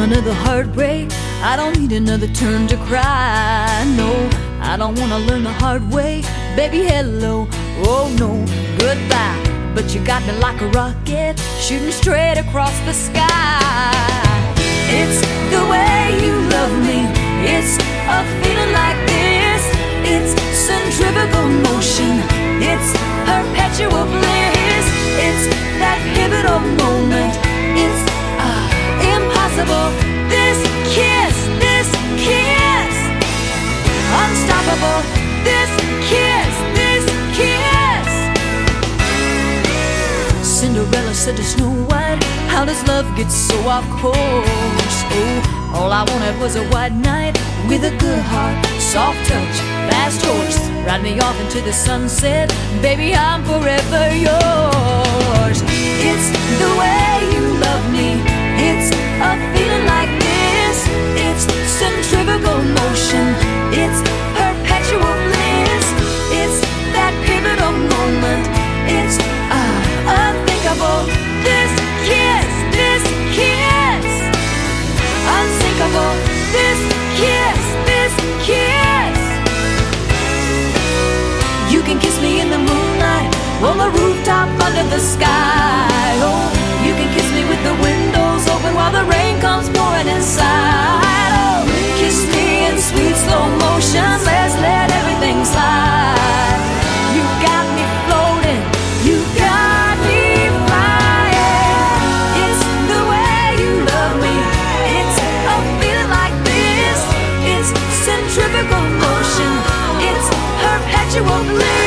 another heartbreak. I don't need another turn to cry. No, I don't wanna learn the hard way. Baby, hello, oh no, goodbye. But you got me like a rocket, shooting straight across the sky. It's the way you love me, it's a feeling like this. It's centrifugal motion, it's perpetual bliss. It's that pivotal moment, it's impossible. This kiss, unstoppable. This kiss. Cinderella said to Snow White, how does love get so off course? Oh, all I wanted was a white knight with a good heart, soft touch, fast horse. Ride me off into the sunset, baby, I'm forever yours. It's the way you love me, it's a feeling like this. It's centrifugal motion, it's perpetual bliss. It's that pivotal moment, it's unthinkable. This kiss, unsinkable. This kiss. You can kiss me in the moonlight, on the rooftop under the sky. Oh, you can kiss me with the windows open while the rain comes pouring inside. Oh, kiss me in sweet slow motion, let's let everything slide. You got me floating, you got me flying. It's the way you love me, it's a feeling like this. It's centrifugal motion, it's perpetual bliss.